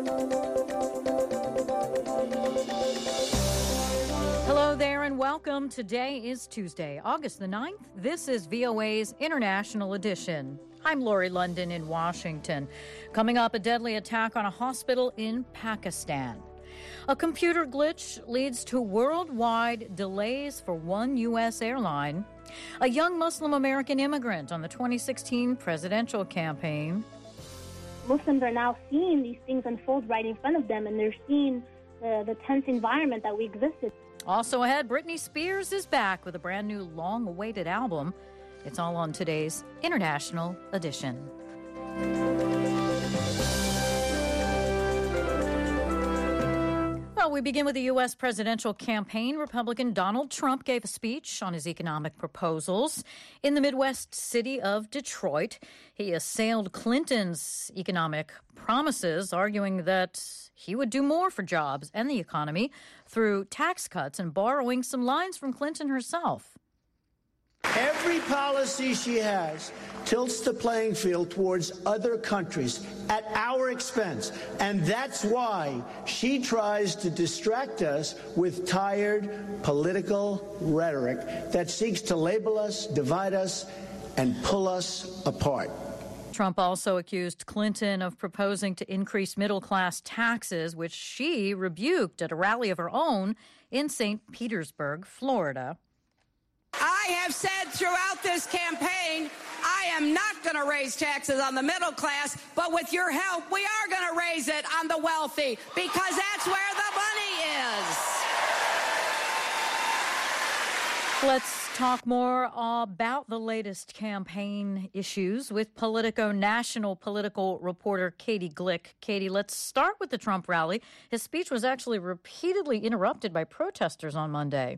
Hello there and welcome. Today is Tuesday, August the 9th. This is VOA's International Edition. I'm Lori London in Washington. Coming up, a deadly attack on a hospital in Pakistan. A computer glitch leads to worldwide delays for one U.S. airline. A young Muslim American immigrant on the 2016 presidential campaign. Muslims are now seeing these things unfold right in front of them, and they're seeing the tense environment that we existed. Also ahead, Britney Spears is back with a brand new long-awaited album. It's all on today's International Edition. Well, we begin with the U.S. presidential campaign. Republican Donald Trump gave a speech on his economic proposals in the Midwest city of Detroit. He assailed Clinton's economic promises, arguing that he would do more for jobs and the economy through tax cuts and borrowing some lines from Clinton herself. Every policy she has tilts the playing field towards other countries at our expense. And that's why she tries to distract us with tired political rhetoric that seeks to label us, divide us, and pull us apart. Trump also accused Clinton of proposing to increase middle-class taxes, which she rebuked at a rally of her own in St. Petersburg, Florida. I have said throughout this campaign, I am not going to raise taxes on the middle class, but with your help, we are going to raise it on the wealthy, because that's where the money is. Let's talk more about the latest campaign issues with Politico national political reporter Katie Glick. Katie, let's start with the Trump rally. His speech was actually repeatedly interrupted by protesters on Monday.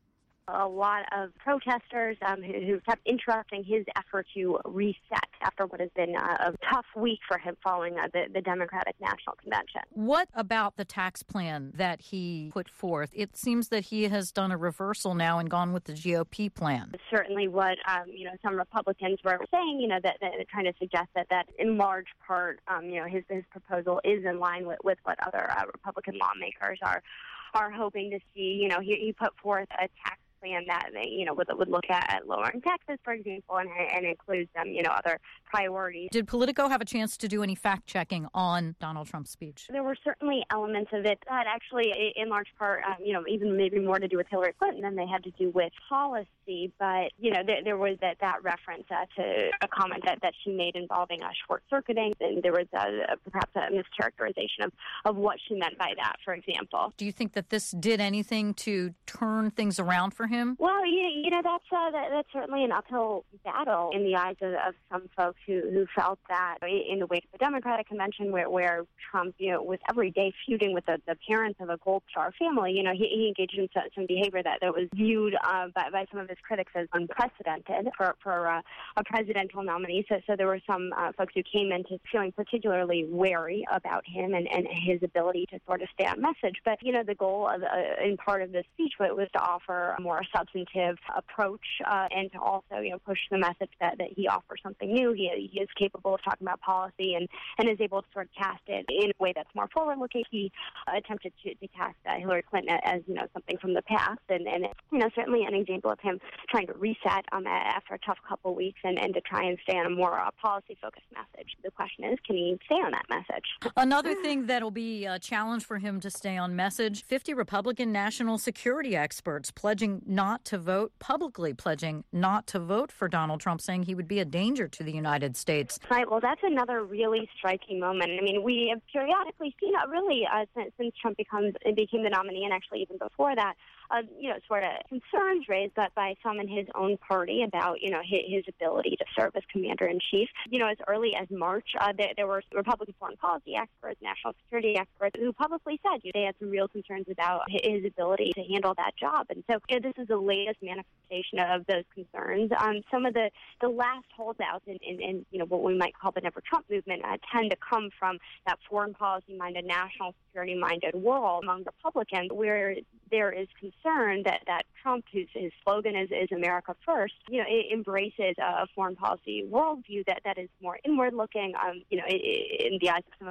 A lot of protesters who kept interrupting his effort to reset after what has been a tough week for him following the Democratic National Convention. What about the tax plan that he put forth? It seems that he has done a reversal now and gone with the GOP plan. Certainly what, some Republicans were saying, that trying to suggest that in large part, his proposal is in line with what other Republican lawmakers are hoping to see. He put forth a tax plan that would look at lowering taxes, for example, and includes other priorities. Did Politico have a chance to do any fact-checking on Donald Trump's speech? There were certainly elements of it that actually, in large part, even maybe more to do with Hillary Clinton than they had to do with policy. But there was that reference to a comment that she made involving short-circuiting, and there was perhaps a mischaracterization of what she meant by that, for example. Do you think that this did anything to turn things around for him? Well, that's certainly an uphill battle in the eyes of some folks who felt that in the wake of the Democratic Convention, where Trump, was every day feuding with the parents of a Gold Star family. He engaged in some behavior that was viewed by some of his critics as unprecedented for a presidential nominee. So there were some folks who came into feeling particularly wary about him and his ability to sort of stay on message. But the goal in part of this speech was to offer a more substantive approach and to also push the message that he offers something new. He is capable of talking about policy and is able to sort of cast it in a way that's more forward-looking. He attempted to cast Hillary Clinton as something from the past, and certainly an example of him trying to reset after a tough couple weeks and to try and stay on a more policy-focused message. The question is, can he stay on that message? Another thing that'll be a challenge for him to stay on message, 50 Republican national security experts publicly pledging not to vote for Donald Trump, saying he would be a danger to the United States. Right. Well, that's another really striking moment. I mean, we have periodically seen since Trump became the nominee, and actually even before that, sort of concerns raised by some in his own party about, his ability to serve as commander-in-chief. As early as March, there were Republican foreign policy experts, national security experts, who publicly said they had some real concerns about his ability to handle that job. And so this is the latest manifestation of those concerns. Some of the last holdouts in what we might call the Never Trump movement tend to come from that foreign policy-minded, national security-minded world among Republicans, where there is concern that Trump, his slogan is America First, embraces a foreign policy worldview that is more inward-looking, in the eyes of some of his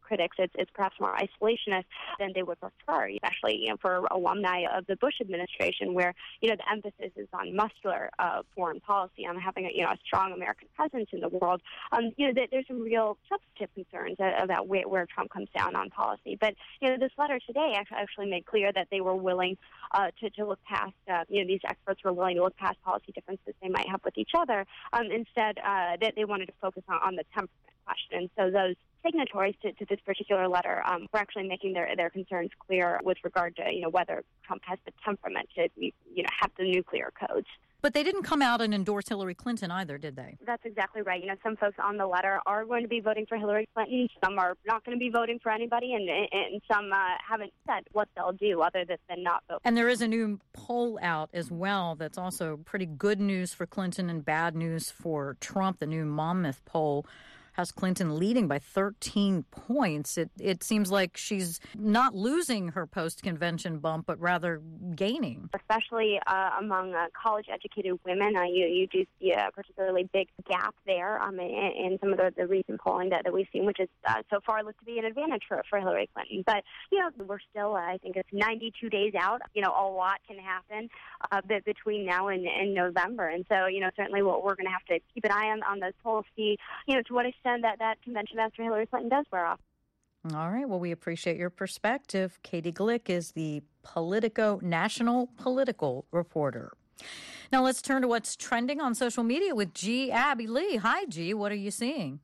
critics, it's perhaps more isolationist than they would prefer, especially for alumni of the Bush administration, where the emphasis is on muscular foreign policy, on having a strong American presence in the world. There's some real substantive concerns about where Trump comes down on policy. But this letter today actually made clear that they were willing to look past. These experts were willing to look past policy differences they might have with each other. Instead, that they wanted to focus on the temperament question. And so those signatories to this particular letter were actually making their concerns clear with regard to whether Trump has the temperament to have the nuclear codes. But they didn't come out and endorse Hillary Clinton either, did they? That's exactly right. Some folks on the letter are going to be voting for Hillary Clinton. Some are not going to be voting for anybody, and some haven't said what they'll do other than not vote. And there is a new poll out as well that's also pretty good news for Clinton and bad news for Trump. The new Monmouth poll has Clinton leading by 13 points. It seems like she's not losing her post-convention bump, but rather gaining. Especially among college-educated women, you do see a particularly big gap there in some of the recent polling that we've seen, which is so far looked to be an advantage for Hillary Clinton. But, we're still, I think it's 92 days out. A lot can happen between now and November. And so, certainly we're going to have to keep an eye on those polls, see, to what extent that convention after Hillary Clinton does wear off. All right. Well, we appreciate your perspective. Katie Glick is the Politico national political reporter. Now let's turn to what's trending on social media with G. Abby Lee. Hi, G. What are you seeing?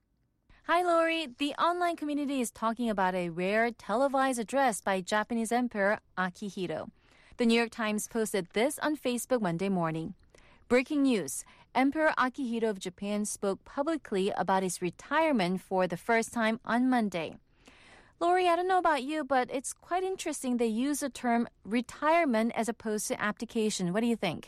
Hi, Lori. The online community is talking about a rare televised address by Japanese Emperor Akihito. The New York Times posted this on Facebook Monday morning. Breaking news. Emperor Akihito of Japan spoke publicly about his retirement for the first time on Monday. Lori, I don't know about you, but it's quite interesting they use the term retirement as opposed to abdication. What do you think?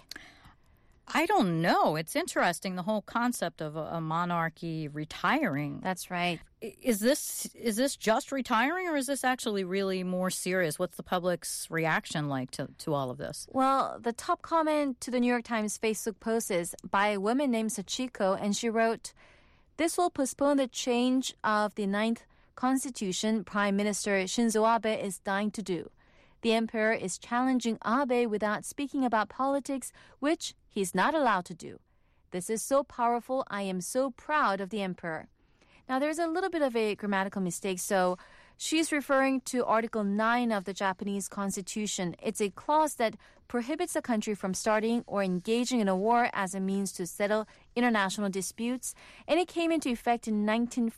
I don't know. It's interesting, the whole concept of a monarchy retiring. That's right. Is this just retiring, or is this actually really more serious? What's the public's reaction like to all of this? Well, the top comment to the New York Times Facebook post is by a woman named Sachiko, and she wrote, "This will postpone the change of the 9th Constitution Prime Minister Shinzo Abe is dying to do. The emperor is challenging Abe without speaking about politics, which he's not allowed to do. This is so powerful. I am so proud of the emperor." Now, there's a little bit of a grammatical mistake. So she's referring to Article 9 of the Japanese Constitution. It's a clause that prohibits a country from starting or engaging in a war as a means to settle international disputes. And it came into effect in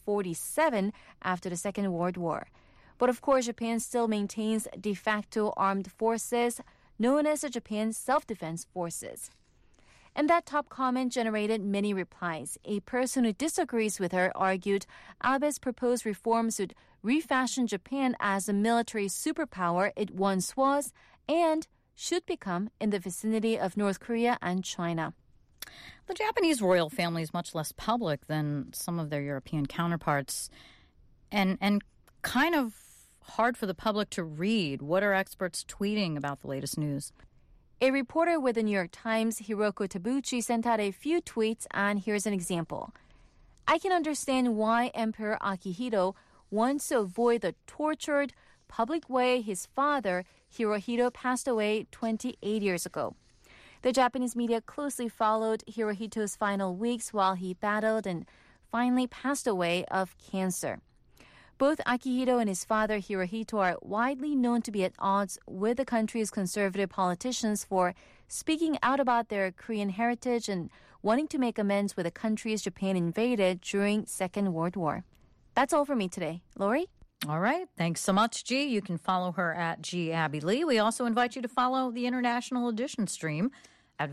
1947 after the Second World War. But of course, Japan still maintains de facto armed forces known as the Japan Self-Defense Forces. And that top comment generated many replies. A person who disagrees with her argued Abe's proposed reforms would refashion Japan as the military superpower it once was and should become in the vicinity of North Korea and China. The Japanese royal family is much less public than some of their European counterparts, and kind of hard for the public to read. What are experts tweeting about the latest news? A reporter with the New York Times, Hiroko Tabuchi, sent out a few tweets, and here's an example. "I can understand why Emperor Akihito wants to avoid the tortured, public way his father, Hirohito, passed away 28 years ago. The Japanese media closely followed Hirohito's final weeks while he battled and finally passed away of cancer. Both Akihito and his father, Hirohito, are widely known to be at odds with the country's conservative politicians for speaking out about their Korean heritage and wanting to make amends with the countries Japan invaded during Second World War." That's all for me today. Lori? All right. Thanks so much, G. You can follow her at G. Abby Lee. We also invite you to follow the International Edition stream at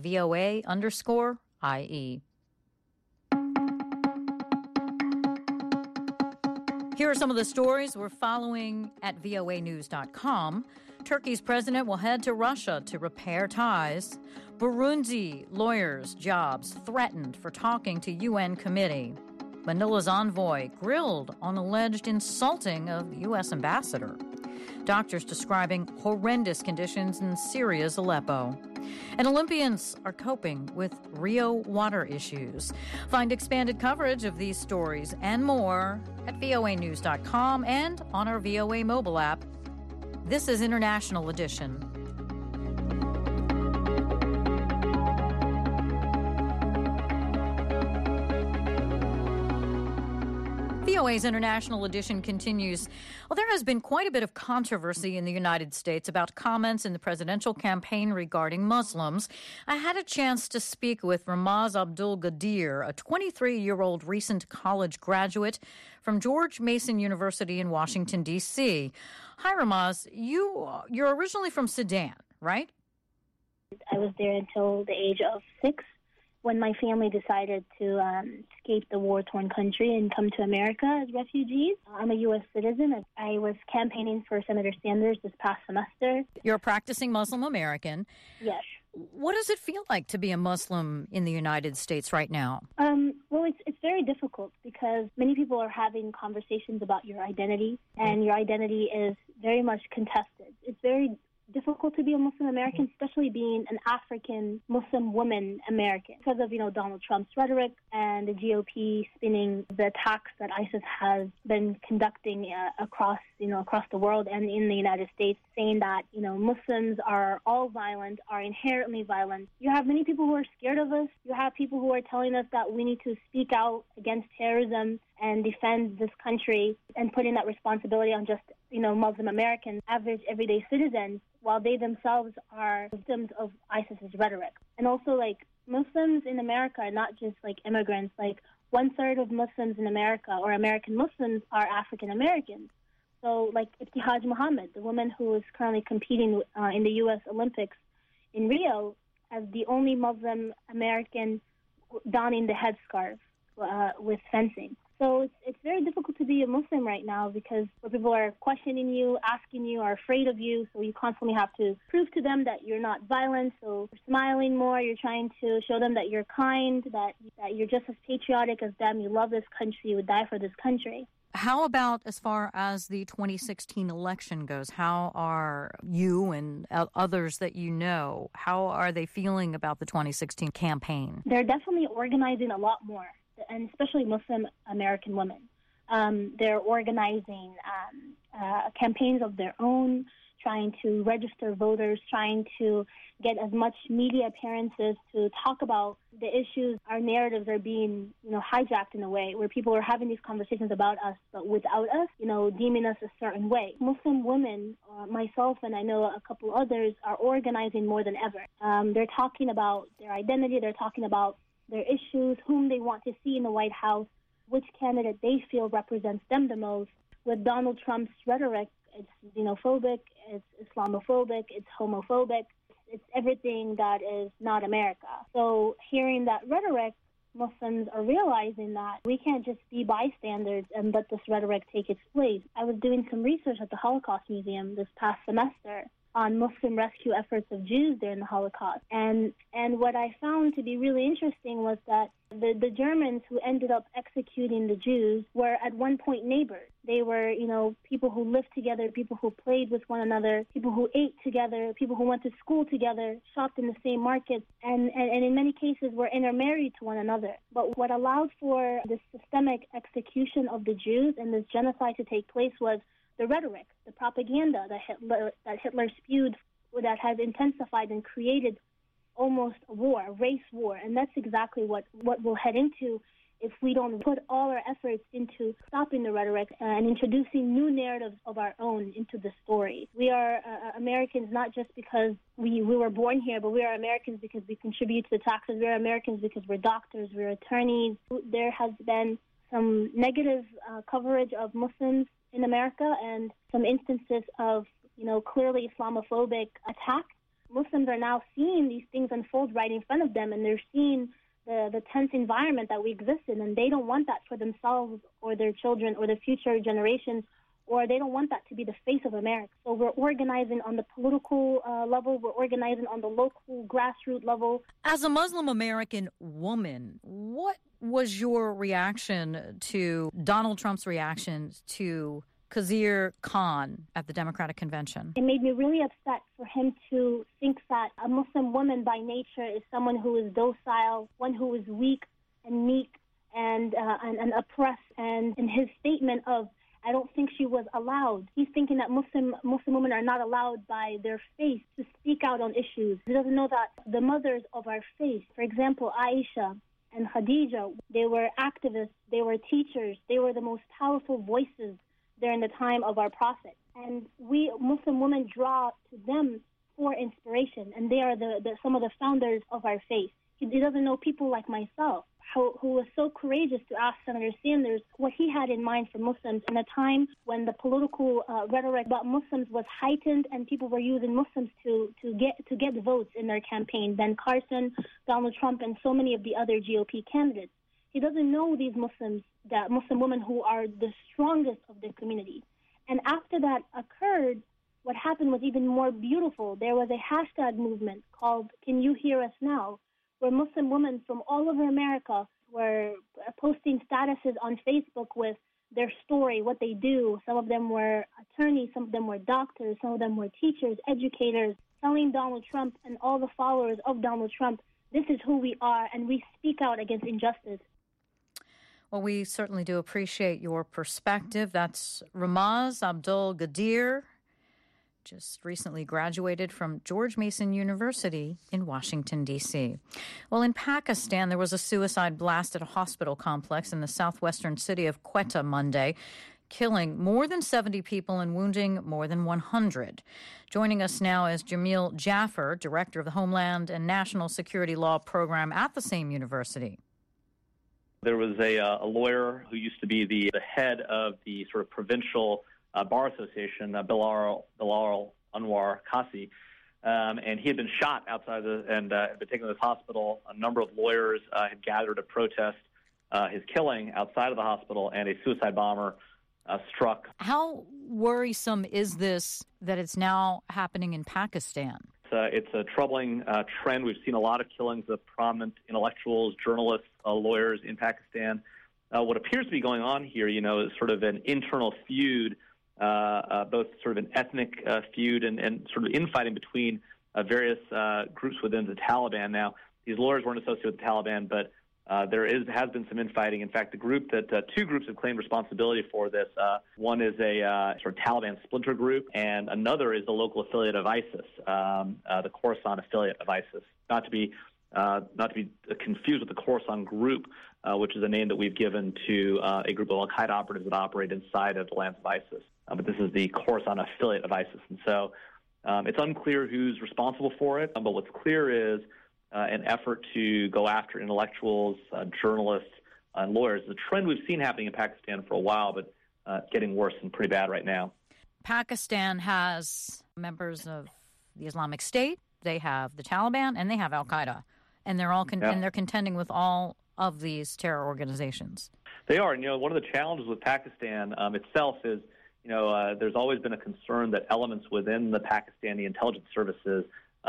VOA_IE. Here are some of the stories we're following at voanews.com. Turkey's president will head to Russia to repair ties. Burundi lawyers' jobs threatened for talking to UN committee. Manila's envoy grilled on alleged insulting of U.S. ambassador. Doctors describing horrendous conditions in Syria's Aleppo. And Olympians are coping with Rio water issues. Find expanded coverage of these stories and more at voanews.com and on our VOA mobile app. This is International Edition. VOA's International Edition continues. Well, there has been quite a bit of controversy in the United States about comments in the presidential campaign regarding Muslims. I had a chance to speak with Ramaz Abdul-Gadir, a 23-year-old recent college graduate from George Mason University in Washington, D.C. Hi, Ramaz. You're originally from Sudan, right? I was there until the age of 6. When my family decided to escape the war-torn country and come to America as refugees. I'm a U.S. citizen. I was campaigning for Senator Sanders this past semester. You're a practicing Muslim American. Yes. What does it feel like to be a Muslim in the United States right now? Well, it's very difficult because many people are having conversations about your identity, and your identity is very much contested. It's very difficult to be a Muslim American, especially being an African Muslim woman American, because of, Donald Trump's rhetoric and the GOP spinning the attacks that ISIS has been conducting across the world and in the United States, saying that, Muslims are all violent, are inherently violent. You have many people who are scared of us. You have people who are telling us that we need to speak out against terrorism and defend this country and putting that responsibility on just, Muslim Americans, average everyday citizens, while they themselves are victims of ISIS's rhetoric. And also, Muslims in America are not just, immigrants. 1/3 of Muslims in America, or American Muslims, are African Americans. So, Ibtihaj Muhammad, the woman who is currently competing in the U.S. Olympics in Rio, as the only Muslim American donning the headscarf with fencing. So it's very difficult to be a Muslim right now because people are questioning you, asking you, are afraid of you. So you constantly have to prove to them that you're not violent. So you're smiling more. You're trying to show them that you're kind, that you're just as patriotic as them. You love this country. You would die for this country. How about as far as the 2016 election goes? How are you and others that you know, how are they feeling about the 2016 campaign? They're definitely organizing a lot more, and especially Muslim American women. They're organizing campaigns of their own, trying to register voters, trying to get as much media appearances to talk about the issues. Our narratives are being, hijacked in a way where people are having these conversations about us, but without us, deeming us a certain way. Muslim women, myself and I know a couple others, are organizing more than ever. They're talking about their identity. They're talking about their issues, whom they want to see in the White House, which candidate they feel represents them the most. With Donald Trump's rhetoric, it's xenophobic, it's Islamophobic, it's homophobic, it's everything that is not America. So hearing that rhetoric, Muslims are realizing that we can't just be bystanders and let this rhetoric take its place. I was doing some research at the Holocaust Museum this past semester on Muslim rescue efforts of Jews during the Holocaust. And what I found to be really interesting was that the Germans who ended up executing the Jews were at one point neighbors. They were, people who lived together, people who played with one another, people who ate together, people who went to school together, shopped in the same markets, and in many cases were intermarried to one another. But what allowed for this systemic execution of the Jews and this genocide to take place was the rhetoric, the propaganda that Hitler spewed, that has intensified and created almost a war, a race war. And that's exactly what we'll head into if we don't put all our efforts into stopping the rhetoric and introducing new narratives of our own into the story. We are Americans not just because we were born here, but we are Americans because we contribute to the taxes. We are Americans because we're doctors, we're attorneys. There has been some negative coverage of Muslims in America and some instances of, clearly Islamophobic attack. Muslims are now seeing these things unfold right in front of them, and they're seeing the tense environment that we exist in, and they don't want that for themselves or their children or the future generations, or they don't want that to be the face of America. So we're organizing on the political level, we're organizing on the local grassroots level. As a Muslim American woman, what was your reaction to Donald Trump's reaction to Khizr Khan at the Democratic Convention. It made me really upset for him to think that a Muslim woman by nature is someone who is docile, one who is weak and meek and oppressed. And in his statement of, I don't think she was allowed, he's thinking that Muslim women are not allowed by their faith to speak out on issues. He doesn't know that the mothers of our faith, for example, Aisha and Khadija, they were activists, they were teachers, they were the most powerful voices during the time of our Prophet. And we Muslim women draw to them for inspiration, and they are some of the founders of our faith. He doesn't know people like myself, who was so courageous to ask Senator Sanders what he had in mind for Muslims in a time when the political rhetoric about Muslims was heightened and people were using Muslims to get votes in their campaign. Ben Carson, Donald Trump, and so many of the other GOP candidates. He doesn't know these Muslims, that Muslim women who are the strongest of the community. And after that occurred, what happened was even more beautiful. There was a hashtag movement called Can You Hear Us Now?, where Muslim women from all over America were posting statuses on Facebook with their story, what they do. Some of them were attorneys, some of them were doctors, some of them were teachers, educators, telling Donald Trump and all the followers of Donald Trump, this is who we are, and we speak out against injustice. Well, we certainly do appreciate your perspective. That's Ramaz Abdul Gadir, just recently graduated from George Mason University in Washington, D.C. Well, in Pakistan, there was a suicide blast at a hospital complex in the southwestern city of Quetta Monday, killing more than 70 people and wounding more than 100. Joining us now is Jamil Jaffer, director of the Homeland and National Security Law Program at the same university. There was a lawyer who used to be the head of the sort of provincial Bar Association, Bilal Anwar Kasi, and he had been shot outside and been taken to this hospital. A number of lawyers had gathered to protest his killing outside of the hospital, and a suicide bomber struck. How worrisome is this that it's now happening in Pakistan? It's a troubling trend. We've seen a lot of killings of prominent intellectuals, journalists, lawyers in Pakistan. What appears to be going on here, is sort of an internal feud, both sort of an ethnic feud and sort of infighting between various groups within the Taliban. Now, these lawyers weren't associated with the Taliban, but there has been some infighting. In fact, two groups have claimed responsibility for this. One is a sort of Taliban splinter group, and another is the local affiliate of ISIS, the Khorasan affiliate of ISIS. Not to be confused with the Khorasan group, which is a name that we've given to a group of al-Qaeda operatives that operate inside of the lands of ISIS. But this is the Khorasan affiliate of ISIS. And so it's unclear who's responsible for it, but what's clear is an effort to go after intellectuals, journalists, and lawyers. The trend we've seen happening in Pakistan for a while, but getting worse and pretty bad right now. Pakistan has members of the Islamic State, they have the Taliban, and they have al-Qaeda. And they're all and they're contending with all of these terror organizations. They are. And, one of the challenges with Pakistan itself is, there's always been a concern that elements within the Pakistani intelligence services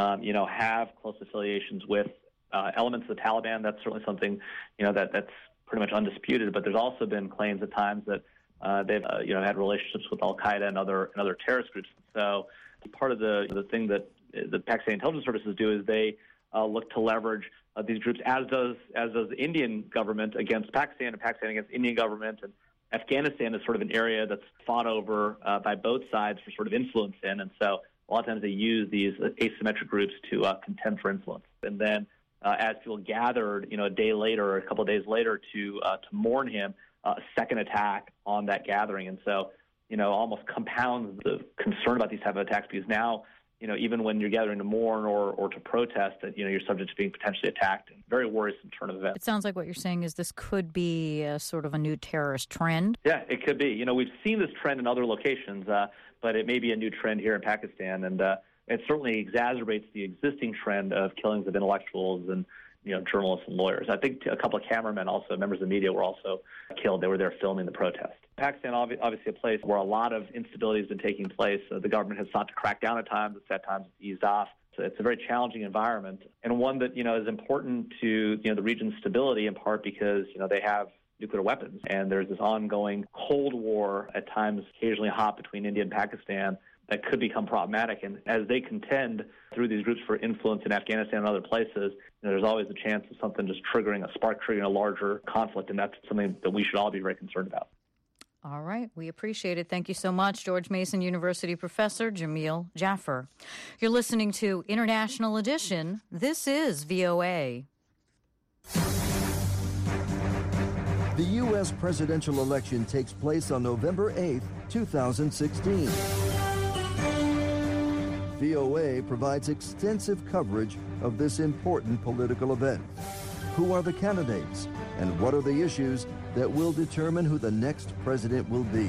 have close affiliations with elements of the Taliban. That's certainly something, that's pretty much undisputed. But there's also been claims at times that they've, had relationships with al-Qaeda and other terrorist groups. So part of the thing that the Pakistani intelligence services do is they look to leverage these groups, as does the Indian government against Pakistan, and Pakistan against Indian government. And Afghanistan is sort of an area that's fought over by both sides for sort of influence in. And so a lot of times they use these asymmetric groups to contend for influence. And then as people gathered, a day later or a couple of days later to mourn him, a second attack on that gathering. And so, almost compounds the concern about these type of attacks, because now, even when you're gathering to mourn or to protest, that, you're subject to being potentially attacked. Very worrisome turn of events. It sounds like what you're saying is this could be a sort of a new terrorist trend. Yeah, it could be. We've seen this trend in other locations, but it may be a new trend here in Pakistan. And it certainly exacerbates the existing trend of killings of intellectuals and, journalists and lawyers. I think a couple of cameramen, also members of the media, were also killed. They were there filming the protest. Pakistan, obviously a place where a lot of instability has been taking place. The government has sought to crack down at times. At times it's eased off. So it's a very challenging environment, and one that, is important to, the region's stability, in part because, they have nuclear weapons. And there's this ongoing Cold War, at times occasionally hot, between India and Pakistan that could become problematic. And as they contend through these groups for influence in Afghanistan and other places, there's always a chance of something just triggering a larger conflict, and that's something that we should all be very concerned about. All right. We appreciate it. Thank you so much, George Mason University professor Jamil Jaffer. You're listening to International Edition. This is VOA. The U.S. presidential election takes place on November 8, 2016. VOA provides extensive coverage of this important political event. Who are the candidates, and what are the issues that will determine who the next president will be?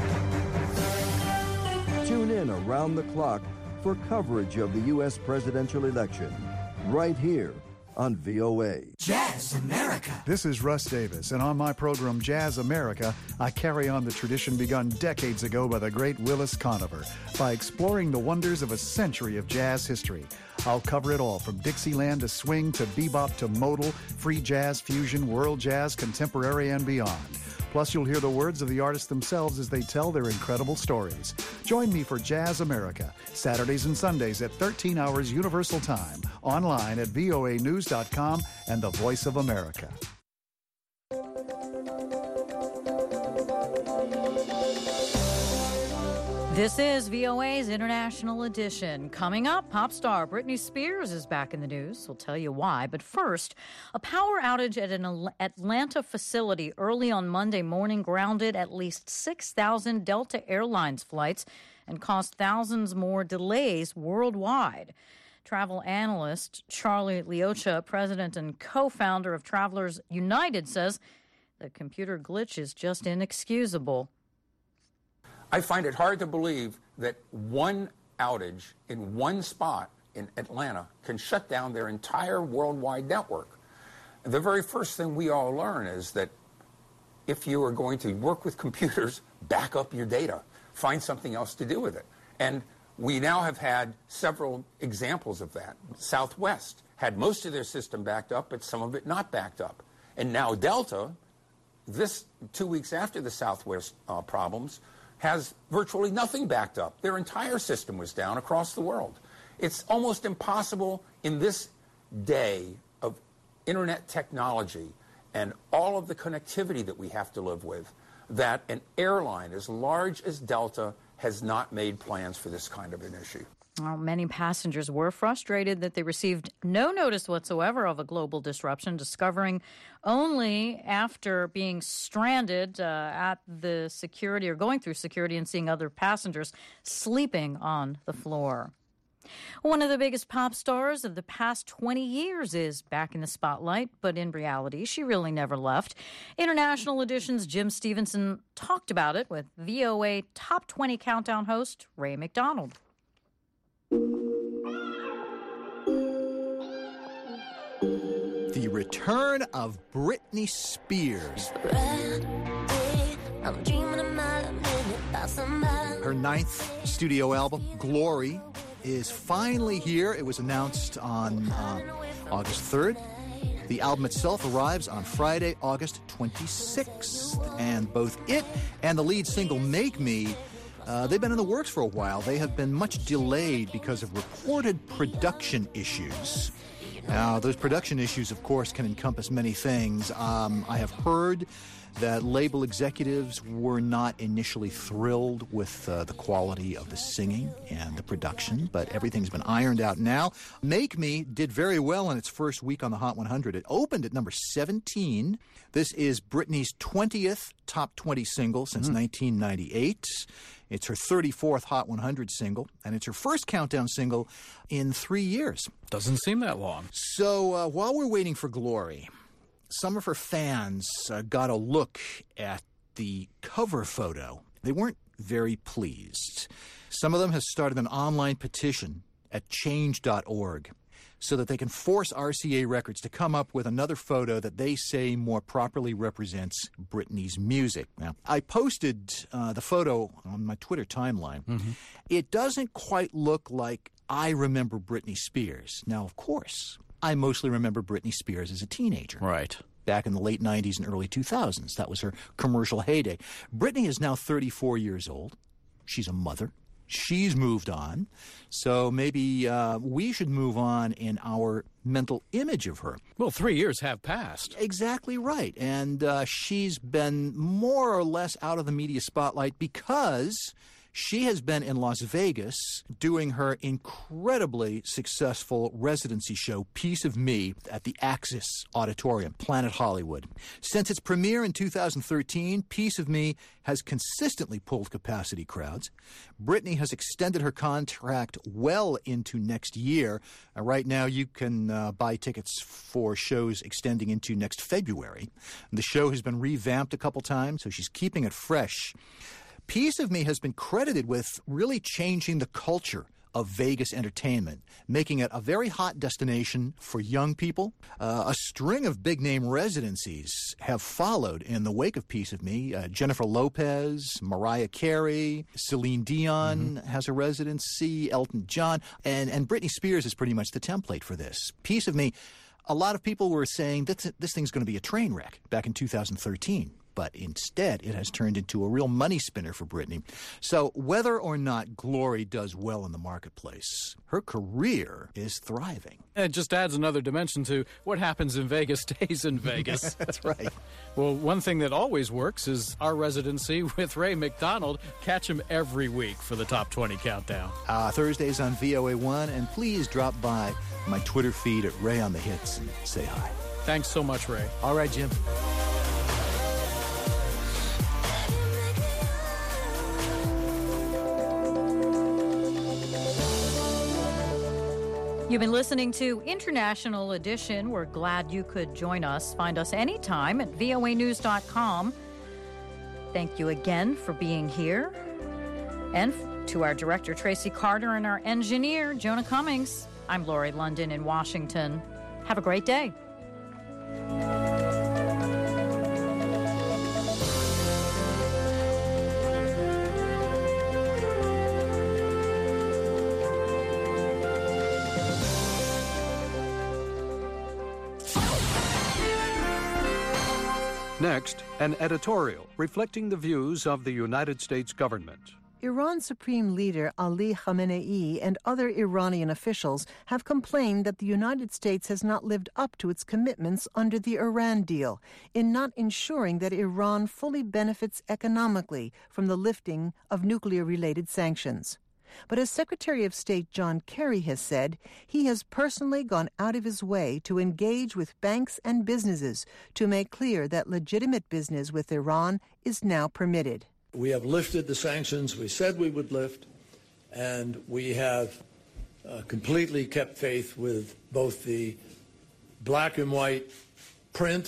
Tune in around the clock for coverage of the U.S. presidential election, right here on VOA. Jazz America. This is Russ Davis, and on my program Jazz America, I carry on the tradition begun decades ago by the great Willis Conover by exploring the wonders of a century of jazz history. I'll cover it all, from Dixieland to swing to bebop to modal, free jazz, fusion, world jazz, contemporary, and beyond. Plus, you'll hear the words of the artists themselves as they tell their incredible stories. Join me for Jazz America, Saturdays and Sundays at 13 hours Universal Time, online at voanews.com and the Voice of America. This is VOA's International Edition. Coming up, pop star Britney Spears is back in the news. We'll tell you why. But first, a power outage at an Atlanta facility early on Monday morning grounded at least 6,000 Delta Airlines flights and caused thousands more delays worldwide. Travel analyst Charlie Leocha, president and co-founder of Travelers United, says the computer glitch is just inexcusable. I find it hard to believe that one outage in one spot in Atlanta can shut down their entire worldwide network. The very first thing we all learn is that if you are going to work with computers, back up your data, find something else to do with it. And we now have had several examples of that. Southwest had most of their system backed up, but some of it not backed up. And now Delta, this 2 weeks after the Southwest problems, has virtually nothing backed up. Their entire system was down across the world. It's almost impossible in this day of internet technology and all of the connectivity that we have to live with, that an airline as large as Delta has not made plans for this kind of an issue. Well, many passengers were frustrated that they received no notice whatsoever of a global disruption, discovering only after being stranded at the security or going through security and seeing other passengers sleeping on the floor. One of the biggest pop stars of the past 20 years is back in the spotlight, but in reality, she really never left. International Edition's Jim Stevenson talked about it with VOA Top 20 Countdown host Ray McDonald. The return of Britney Spears. Her 9th studio album, Glory, is finally here. It was announced on August 3rd. The album itself arrives on Friday, August 26th. And both it and the lead single, Make Me, they've been in the works for a while. They have been much delayed because of reported production issues. Now, those production issues, of course, can encompass many things. I have heard that label executives were not initially thrilled with the quality of the singing and the production, but everything's been ironed out now. Make Me did very well in its first week on the Hot 100. It opened at number 17. This is Britney's 20th top 20 single since 1998. It's her 34th Hot 100 single, and it's her first countdown single in 3 years. Doesn't seem that long. So while we're waiting for Glory, some of her fans got a look at the cover photo. They weren't very pleased. Some of them have started an online petition at change.org so that they can force RCA Records to come up with another photo that they say more properly represents Britney's music. Now, I posted the photo on my Twitter timeline. It doesn't quite look like I remember Britney Spears. Now, of course, I mostly remember Britney Spears as a teenager. Right. back in the late 90s and early 2000s. That was her commercial heyday. Britney is now 34 years old. She's a mother. She's moved on. So maybe we should move on in our mental image of her. Well, 3 years have passed. Exactly right. And she's been more or less out of the media spotlight because she has been in Las Vegas doing her incredibly successful residency show, Piece of Me, at the Axis Auditorium, Planet Hollywood. Since its premiere in 2013, Piece of Me has consistently pulled capacity crowds. Britney has extended her contract well into next year. Right now, you can buy tickets for shows extending into next February. The show has been revamped a couple times, so she's keeping it fresh. Piece of Me has been credited with really changing the culture of Vegas entertainment, making it a very hot destination for young people. A string of big-name residencies have followed in the wake of Piece of Me. Jennifer Lopez, Mariah Carey, Celine Dion has a residency, Elton John, and Britney Spears is pretty much the template for this. Piece of Me, a lot of people were saying this thing's going to be a train wreck back in 2013. But instead, it has turned into a real money spinner for Britney. So whether or not Glory does well in the marketplace, her career is thriving. It just adds another dimension to what happens in Vegas stays in Vegas. That's right. Well, one thing that always works is our residency with Ray McDonald. Catch him every week for the Top 20 Countdown. Thursdays on VOA1, and please drop by my Twitter feed at Ray on the Hits and say hi. Thanks so much, Ray. All right, Jim. You've been listening to International Edition. We're glad you could join us. Find us anytime at voanews.com. Thank you again for being here. And to our director, Tracy Carter, and our engineer, Jonah Cummings, I'm Lori London in Washington. Have a great day. Next, an editorial reflecting the views of the United States government. Iran Supreme Leader Ali Khamenei and other Iranian officials have complained that the United States has not lived up to its commitments under the Iran deal in not ensuring that Iran fully benefits economically from the lifting of nuclear-related sanctions. But as Secretary of State John Kerry has said, he has personally gone out of his way to engage with banks and businesses to make clear that legitimate business with Iran is now permitted. We have lifted the sanctions we said we would lift, and we have completely kept faith with both the black and white print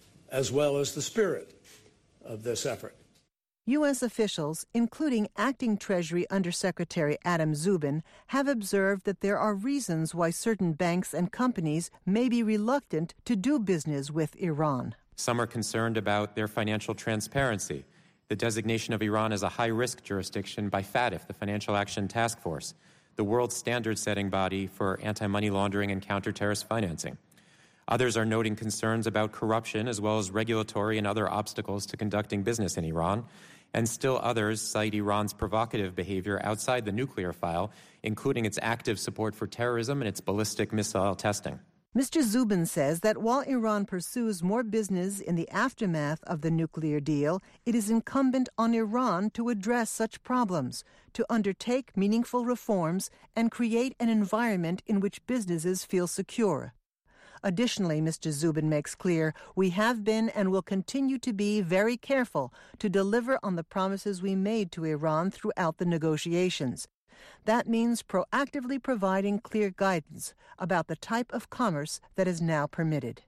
as well as the spirit of this effort. U.S. officials, including Acting Treasury Undersecretary Adam Zubin, have observed that there are reasons why certain banks and companies may be reluctant to do business with Iran. Some are concerned about their financial transparency, the designation of Iran as a high-risk jurisdiction by FATF, the Financial Action Task Force, the world standard-setting body for anti-money laundering and counter-terrorist financing. Others are noting concerns about corruption as well as regulatory and other obstacles to conducting business in Iran. And still others cite Iran's provocative behavior outside the nuclear file, including its active support for terrorism and its ballistic missile testing. Mr. Zubin says that while Iran pursues more business in the aftermath of the nuclear deal, it is incumbent on Iran to address such problems, to undertake meaningful reforms, and create an environment in which businesses feel secure. Additionally, Mr. Zubin makes clear, we have been and will continue to be very careful to deliver on the promises we made to Iran throughout the negotiations. That means proactively providing clear guidance about the type of commerce that is now permitted.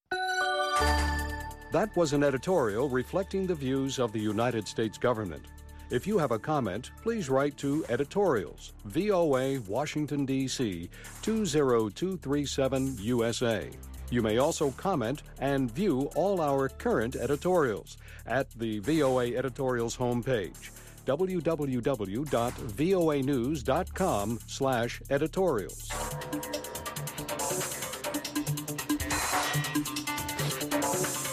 That was an editorial reflecting the views of the United States government. If you have a comment, please write to Editorials, VOA, Washington, D.C., 20237 USA. You may also comment and view all our current editorials at the VOA Editorials homepage, www.voanews.com/editorials.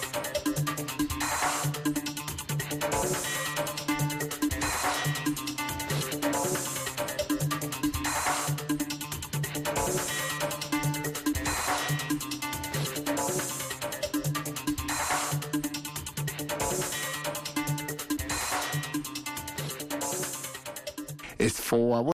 It's for